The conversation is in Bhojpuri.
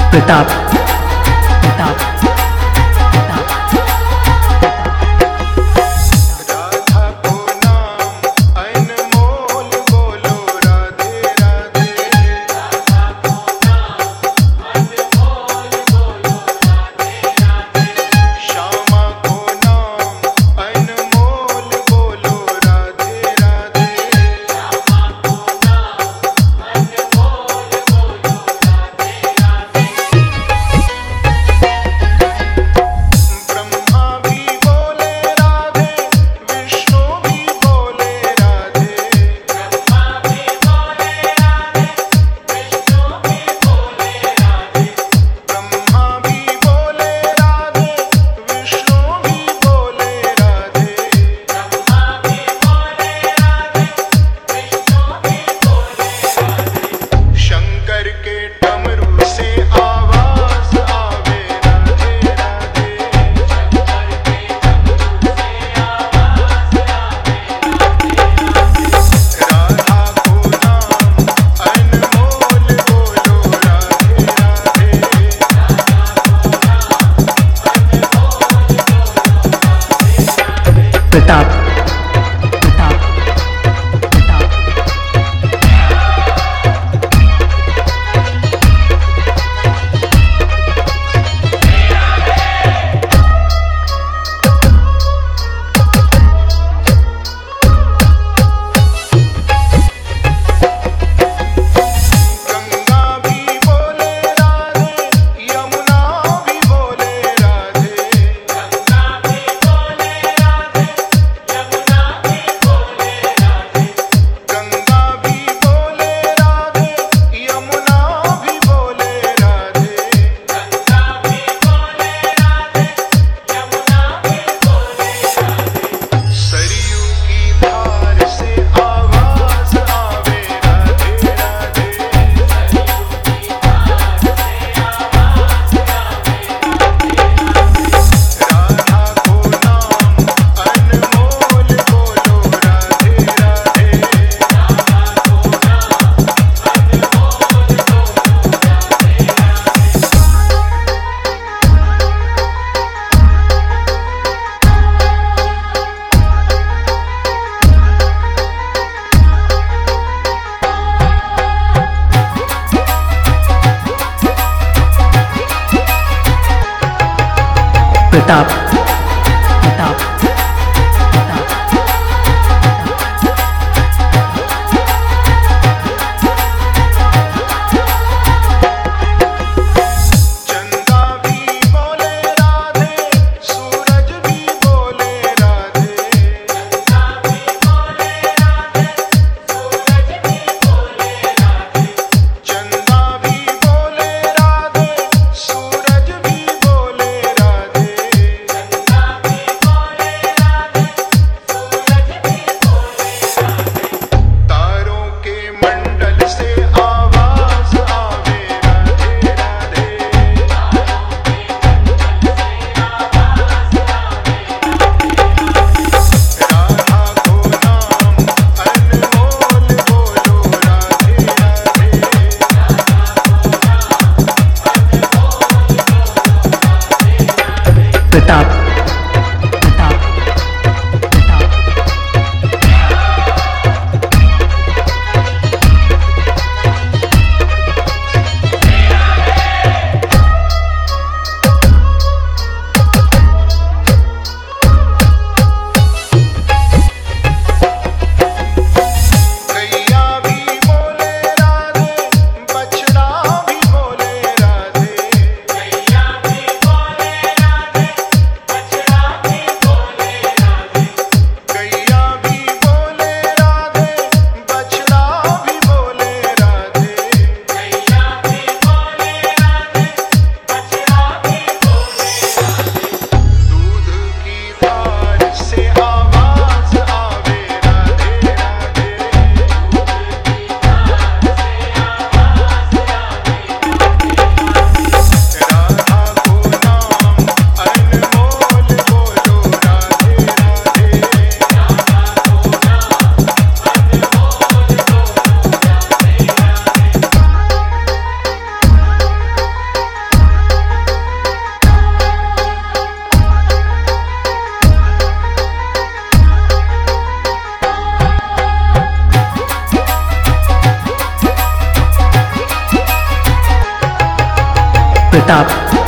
प्रताप प्रताप राधा को नाम अनमोल बोलो राधे राधे। राधा को नाम अनमोल बोलो राधे राधे। श्यामा को नाम अनमोल बोलो राधे राधे। श्यामा को नाम अनमोल बोलो राधे राधे। ब्रह्मा भी बोले राधे, विष्णु भी बोले राधे। ब्रह्मा भी बोले राधे, विष्णु भी बोले राधे। ब्रह्मा भी बोले राधे, विष्णु भी बोले राधे। ब्रह्मा भी बोले राधे, विष्णु भी बोले राधे। शंकर के डमरू से आवाज आवे राधे राधे। शंकर के डमरू से आवाज आवे राधे राधे। राधा को नाम अनमोल बोलो राधे राधे। राधा को नाम अनमोल बोलो राधे राधे। प्रताप प्रताप प्रताप गंगा भी बोले राधे, यमुना भी बोले राधे। गंगा भी बोले राधे, यमुना भी बोले राधे। गंगा भी बोले राधे, यमुना भी बोले राधे। गंगा भी बोले राधे, यमुना भी बोले राधे। सरयू की धार से आवाज आवे राधे राधे। सरयू की धार से आवाज आवे राधे राधे। राधा को नाम अनमोल बोलो राधे राधे। राधा को नाम अनमोल बोलो प्रताप प्रताप प्रताप चंदा भी बोले राधे, सूरज भी बोले राधे। चंदा भी बोले राधे, सूरज भी बोले राधे। चंदा भी बोले राधे, सूरज भी बोले राधे। चंदा प्रताप